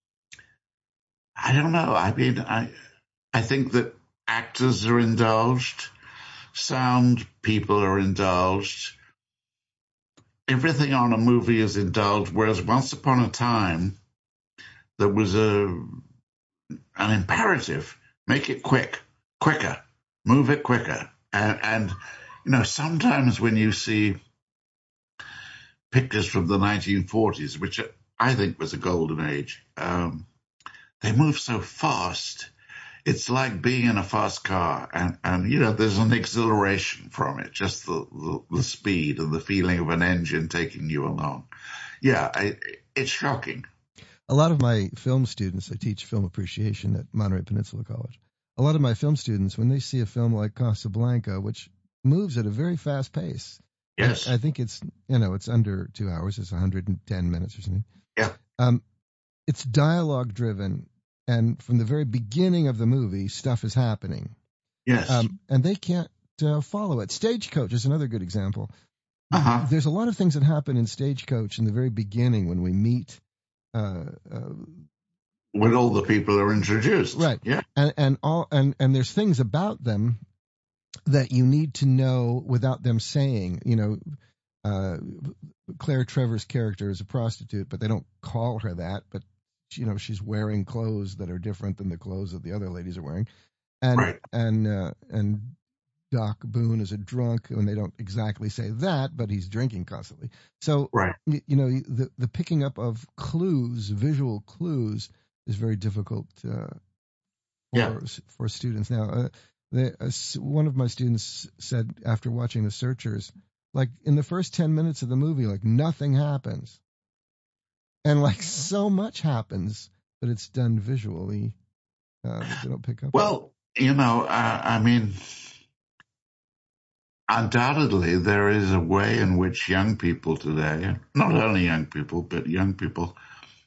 Speaker 2: I don't know. I mean, I I think that actors are indulged, sound people are indulged, everything on a movie is indulged. Whereas once upon a time, there was a an imperative: make it quick, quicker, move it quicker, and and you know sometimes when you see pictures from the nineteen forties, which I think was a golden age, um, they move so fast. It's like being in a fast car, and, and you know, there's an exhilaration from it, just the, the, the speed and the feeling of an engine taking you along. Yeah, I, it's shocking.
Speaker 1: A lot of my film students, I teach film appreciation at Monterey Peninsula College. A lot of my film students, when they see a film like Casablanca, which moves at a very fast pace,
Speaker 2: yes,
Speaker 1: I, I think it's, you know, it's under two hours. It's one hundred ten minutes or something.
Speaker 2: Yeah.
Speaker 1: Um, it's dialogue driven. And from the very beginning of the movie, stuff is happening.
Speaker 2: Yes.
Speaker 1: Um, and they can't uh, follow it. Stagecoach is another good example.
Speaker 2: Uh-huh.
Speaker 1: There's a lot of things that happen in Stagecoach in the very beginning when we meet. Uh, uh,
Speaker 2: when all the people are introduced.
Speaker 1: Right.
Speaker 2: Yeah.
Speaker 1: And, and, all, and, and there's things about them that you need to know without them saying. You know, uh, Claire Trevor's character is a prostitute, but they don't call her that. But you know, she's wearing clothes that are different than the clothes that the other ladies are wearing. And,
Speaker 2: right.
Speaker 1: and, uh, and Doc Boone is a drunk, and they don't exactly say that, but he's drinking constantly. So,
Speaker 2: right.
Speaker 1: you, you know, the, the picking up of clues, visual clues, is very difficult, uh, for,
Speaker 2: yeah.
Speaker 1: for students. Now, uh, the, uh, one of my students said after watching The Searchers, like in the first ten minutes of the movie, like nothing happens. And like so much happens, but it's done visually. Uh, that they don't pick up.
Speaker 2: Well, you know, uh, I mean, undoubtedly there is a way in which young people today, not only young people, but young people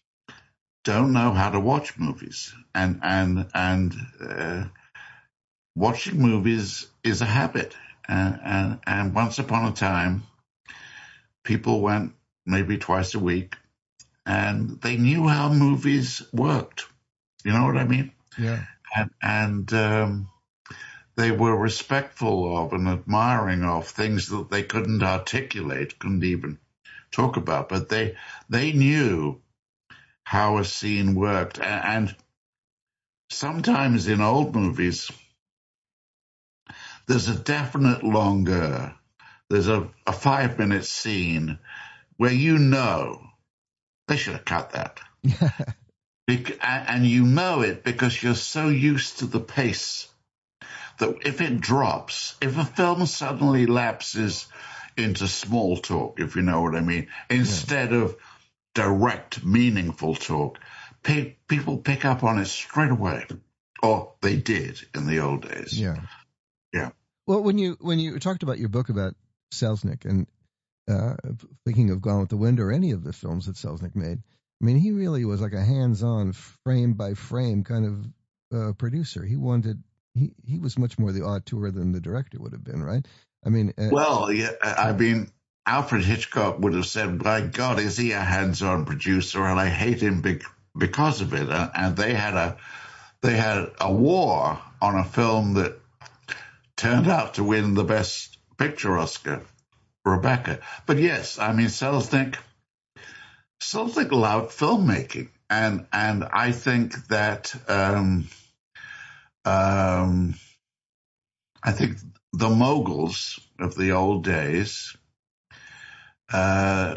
Speaker 2: don't know how to watch movies. And, and, and, uh, watching movies is a habit. And, and, and once upon a time, people went maybe twice a week, and they knew how movies worked. You know what I mean?
Speaker 1: Yeah.
Speaker 2: And, and um, they were respectful of and admiring of things that they couldn't articulate, couldn't even talk about, but they they knew how a scene worked. And sometimes in old movies, there's a definite longer, there's a, a five minute scene where you know they should have cut that. Bec- and you know it because you're so used to the pace that if it drops, if a film suddenly lapses into small talk, if you know what I mean, instead yeah. of direct, meaningful talk, pe- people pick up on it straight away. Or they did in the old days.
Speaker 1: Yeah.
Speaker 2: Yeah.
Speaker 1: Well, when you when you talked about your book about Selznick and uh, thinking of Gone with the Wind or any of the films that Selznick made, I mean, he really was like a hands-on, frame-by-frame kind of uh, producer. He wanted he he was much more the auteur than the director would have been, right? I mean, uh,
Speaker 2: well, yeah, I mean, Alfred Hitchcock would have said, "My God, is he a hands-on producer?" And I hate him be- because of it. And, and they had a they had a war on a film that turned out to win the Best Picture Oscar, Rebecca. But yes, I mean, Selznick, Selznick loved filmmaking, and and I think that um, um, I think the moguls of the old days, uh,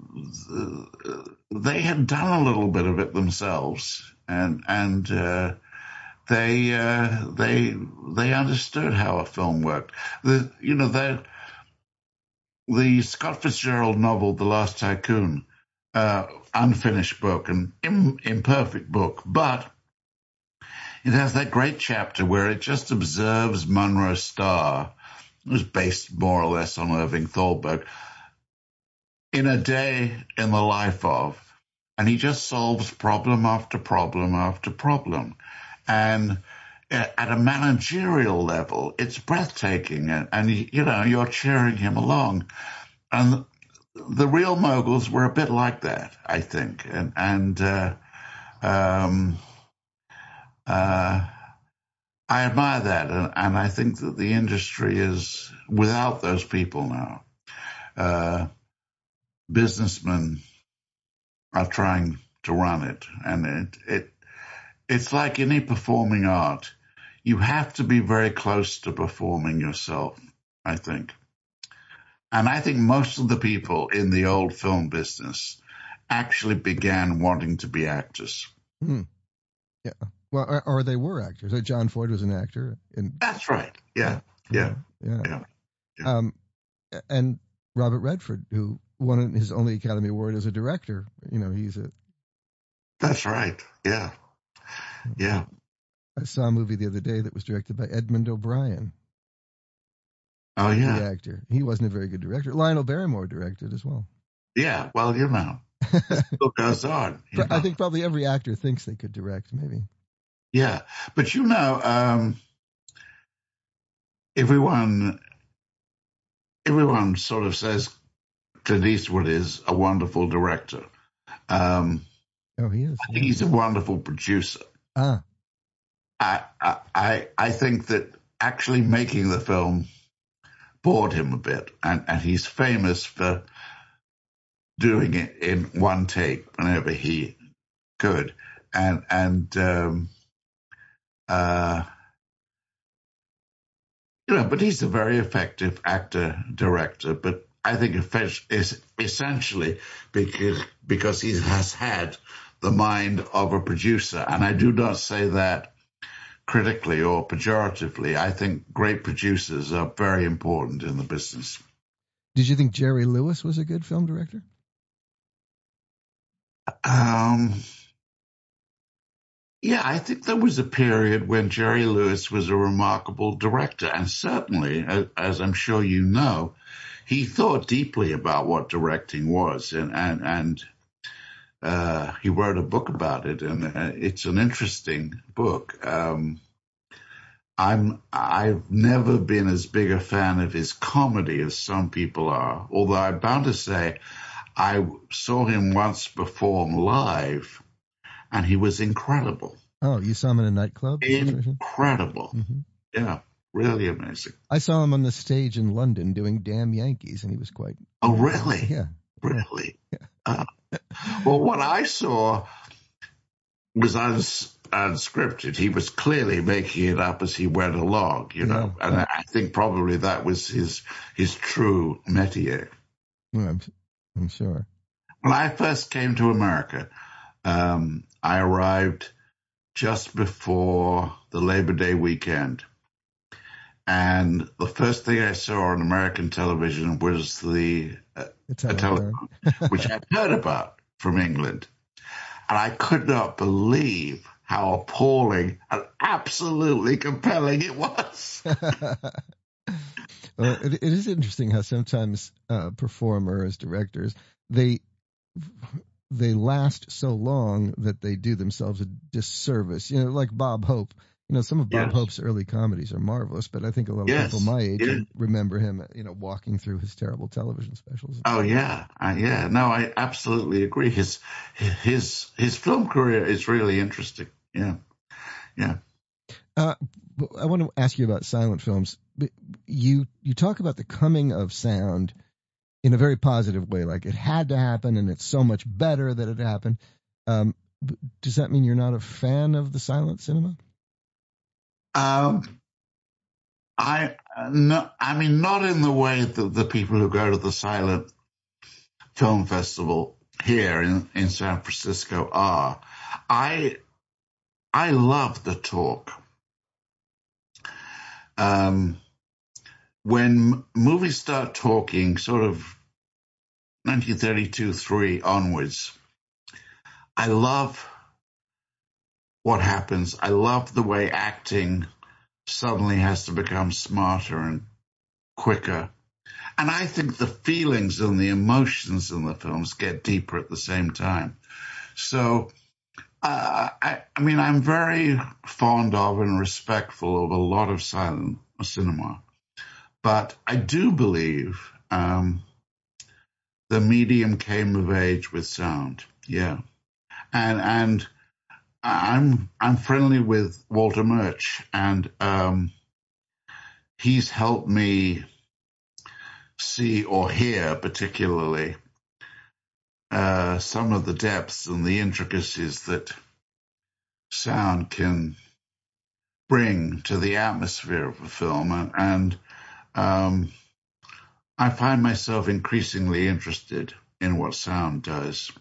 Speaker 2: they had done a little bit of it themselves, and and uh, they uh, they they understood how a film worked. The you know the the Scott Fitzgerald novel, The Last Tycoon, uh, unfinished book, an im- imperfect book, but it has that great chapter where it just observes Monroe Starr. It was based more or less on Irving Thalberg, in a day in the life of, and he just solves problem after problem after problem. And at a managerial level, it's breathtaking, and, and you know, you're cheering him along. And the real moguls were a bit like that, I think. And, and uh, um, uh, I admire that, and, and I think that the industry is without those people now. Uh, businessmen are trying to run it, and it, it it's like any performing art. You have to be very close to performing yourself, I think. And I think most of the people in the old film business actually began wanting to be actors.
Speaker 1: Hmm. Yeah. Well, or, or they were actors. John Ford was an actor. In,
Speaker 2: That's right. Yeah. Yeah.
Speaker 1: Yeah.
Speaker 2: Yeah. yeah.
Speaker 1: Um, and Robert Redford, who won his only Academy Award as a director, you know, he's a.
Speaker 2: That's right. Yeah. Yeah.
Speaker 1: I saw a movie the other day that was directed by Edmund O'Brien.
Speaker 2: Oh, yeah.
Speaker 1: The actor. He wasn't a very good director. Lionel Barrymore directed as well.
Speaker 2: Yeah. Well, you know, it still goes on. You
Speaker 1: I
Speaker 2: know?
Speaker 1: think probably every actor thinks they could direct, maybe.
Speaker 2: Yeah. But, you know, um, everyone, everyone sort of says Clint Eastwood is a wonderful director. Um,
Speaker 1: oh, he is.
Speaker 2: I think
Speaker 1: yeah.
Speaker 2: he's a wonderful producer.
Speaker 1: Ah.
Speaker 2: I, I, I think that actually making the film bored him a bit, and, and he's famous for doing it in one take whenever he could, and and um, uh, you know, but he's a very effective actor director. But I think it's essentially because because he has had the mind of a producer, and I do not say that critically or pejoratively. I think great producers are very important in the business.
Speaker 1: Did you think Jerry Lewis was a good film director?
Speaker 2: Um, yeah, I think there was a period when Jerry Lewis was a remarkable director, and certainly, as, as I'm sure you know, he thought deeply about what directing was, and and and uh, he wrote a book about it, and uh, it's an interesting book. Um, I'm I've never been as big a fan of his comedy as some people are. Although I'm bound to say, I saw him once perform live, and he was incredible.
Speaker 1: Oh, you saw him in a nightclub situation?
Speaker 2: Incredible.
Speaker 1: Mm-hmm.
Speaker 2: Yeah, really amazing.
Speaker 1: I saw him on the stage in London doing Damn Yankees, and he was quite...
Speaker 2: Oh, really?
Speaker 1: Yeah.
Speaker 2: Really?
Speaker 1: Yeah.
Speaker 2: Uh, well, what I saw was uns- unscripted. He was clearly making it up as he went along, you know,
Speaker 1: Yeah.
Speaker 2: and I think probably that was his his true métier.
Speaker 1: Well, I'm, I'm sure.
Speaker 2: When I first came to America, um, I arrived just before the Labor Day weekend. And the first thing I saw on American television was the uh, a telephone, which I'd heard about from England. And I could not believe how appalling and absolutely compelling it was.
Speaker 1: Well, it, it is interesting how sometimes uh, performers, directors, they they last so long that they do themselves a disservice. You know, like Bob Hope. You know, some of Bob
Speaker 2: Yes.
Speaker 1: Hope's early comedies are marvelous, but I think a lot of
Speaker 2: Yes.
Speaker 1: people my age
Speaker 2: Yeah.
Speaker 1: remember him, you know, walking through his terrible television specials.
Speaker 2: Oh yeah, uh, yeah. No, I absolutely agree. His his his film career is really interesting. Yeah, yeah.
Speaker 1: Uh, I want to ask you about silent films. You you talk about the coming of sound in a very positive way, like it had to happen, and it's so much better that it happened. Um, does that mean you're not a fan of the silent cinema?
Speaker 2: Um, I no, I mean not in the way that the people who go to the silent film festival here in, in San Francisco are. I I love the talk. Um, when movies start talking, sort of nineteen thirty-two three onwards, I love what happens. I love the way acting suddenly has to become smarter and quicker. And I think the feelings and the emotions in the films get deeper at the same time. So, uh, I, I mean, I'm very fond of and respectful of a lot of silent cinema. But I do believe um, the medium came of age with sound. Yeah. And, and I'm, I'm friendly with Walter Murch, and um, he's helped me see or hear particularly uh, some of the depths and the intricacies that sound can bring to the atmosphere of a film. And, and um, I find myself increasingly interested in what sound does.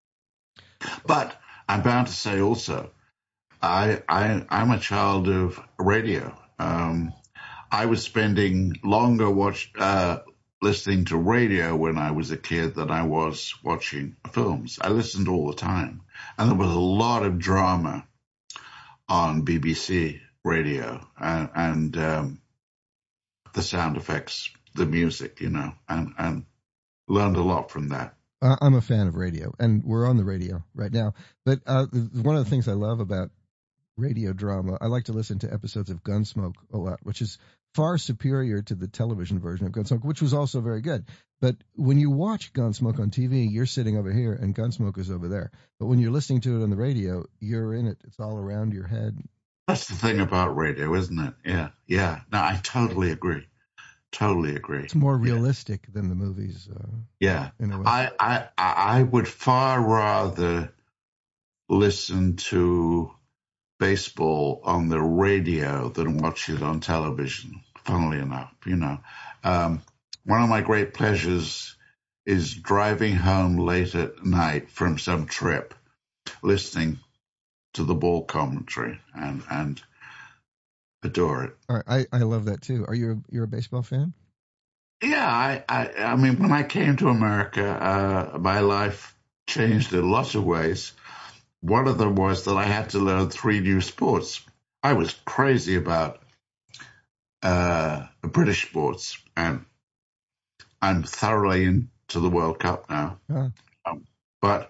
Speaker 2: But I'm bound to say also, I, I, I'm a child of radio. Um, I was spending longer watch, uh, listening to radio when I was a kid than I was watching films. I listened all the time. And there was a lot of drama on B B C radio and, and um, the sound effects, the music, you know, and, and learned a lot from that.
Speaker 1: I'm a fan of radio, and we're on the radio right now. But uh, one of the things I love about radio drama, I like to listen to episodes of Gunsmoke a lot, which is far superior to the television version of Gunsmoke, which was also very good. But when you watch Gunsmoke on T V, you're sitting over here and Gunsmoke is over there. But when you're listening to it on the radio, you're in it. It's all around your head.
Speaker 2: That's the thing about radio, isn't it? Yeah, yeah. No, I totally agree. Totally agree.
Speaker 1: It's more realistic yeah. than the movies. Uh,
Speaker 2: yeah.
Speaker 1: In a way.
Speaker 2: I, I, I would far rather listen to baseball on the radio than watch it on television, funnily enough, you know. Um, one of my great pleasures is driving home late at night from some trip, listening to the ball commentary, and, and adore it.
Speaker 1: All right, I, I love that too. Are you a, you're a baseball fan?
Speaker 2: Yeah, I, I, I mean, when I came to America, uh, my life changed in lots of ways. One of them was that I had to learn three new sports. I was crazy about uh, British sports, and I'm thoroughly into the World Cup now.
Speaker 1: Huh.
Speaker 2: Um, but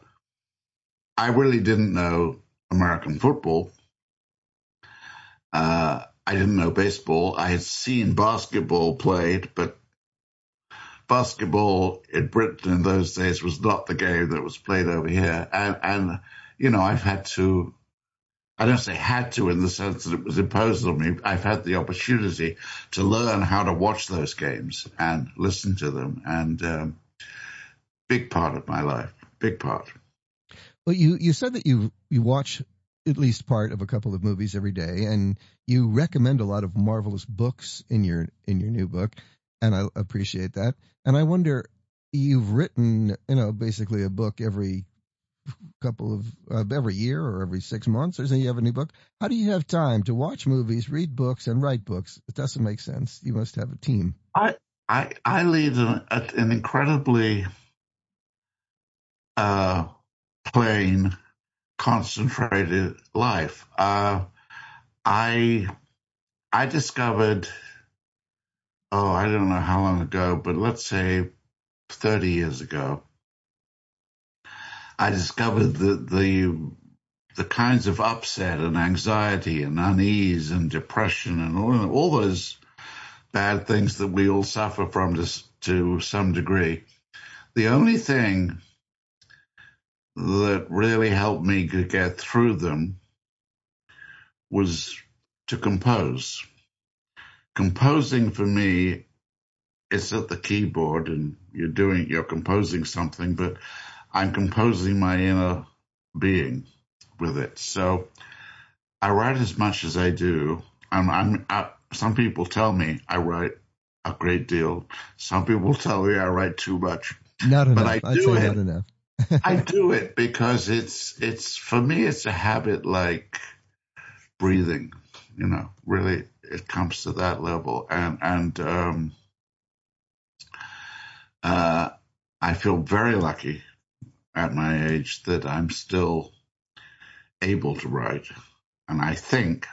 Speaker 2: I really didn't know American football. Uh, I didn't know baseball. I had seen basketball played, but basketball in Britain in those days was not the game that was played over here. And, and you know, I've had to, I don't say had to in the sense that it was imposed on me. I've had the opportunity to learn how to watch those games and listen to them. And um, big part of my life, big part.
Speaker 1: Well, you, you said that you you watch at least part of a couple of movies every day, and you recommend a lot of marvelous books in your in your new book, and I appreciate that. And I wonder, you've written, you know, basically a book every couple of uh, every year or every six months, or so you have a new book. How do you have time to watch movies, read books, and write books? It doesn't make sense. You must have a team.
Speaker 2: I I I lead an, an incredibly uh, plain, concentrated life. Uh, I I discovered, oh, I don't know how long ago, but let's say thirty years ago, I discovered that the the kinds of upset and anxiety and unease and depression and all, all those bad things that we all suffer from to, to some degree. The only thing that really helped me to get through them was to compose. Composing for me, it's at the keyboard and you're doing, you're composing something, but I'm composing my inner being with it. So I write as much as I do. I'm, I'm, I, some people tell me I write a great deal. Some people tell me I write too much.
Speaker 1: Not enough.
Speaker 2: But I
Speaker 1: I'd
Speaker 2: do
Speaker 1: say
Speaker 2: it.
Speaker 1: not enough.
Speaker 2: I do it because it's, it's, for me, it's a habit like breathing, you know, really it comes to that level. And, and, um, uh, I feel very lucky at my age that I'm still able to write. And I think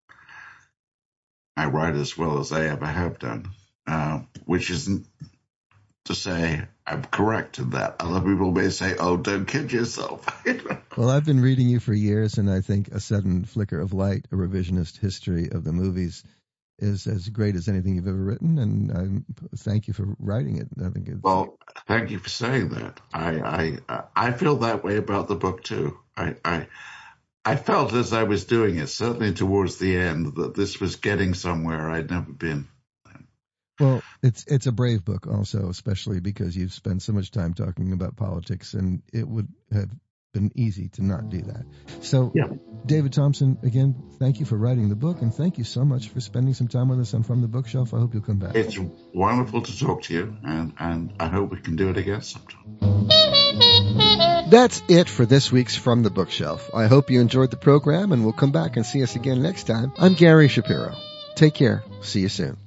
Speaker 2: I write as well as I ever have done, uh, which isn't to say I'm correct in that. Other people may say, oh, don't kid yourself.
Speaker 1: Well, I've been reading you for years, and I think A Sudden Flicker of Light, a revisionist history of the movies, is as great as anything you've ever written, and I thank you for writing it. I think it's...
Speaker 2: Well, thank you for saying that. I I I feel that way about the book too. I I I felt as I was doing it, certainly towards the end, that this was getting somewhere I'd never been.
Speaker 1: Well, it's it's a brave book also, especially because you've spent so much time talking about politics, and it would have been easy to not do that. So,
Speaker 2: yeah.
Speaker 1: David Thompson, again, thank you for writing the book, and thank you so much for spending some time with us on From the Bookshelf. I hope you'll come back.
Speaker 2: It's wonderful to talk to you, and, and I hope we can do it again sometime.
Speaker 1: That's it for this week's From the Bookshelf. I hope you enjoyed the program, and will come back and see us again next time. I'm Gary Shapiro. Take care. See you soon.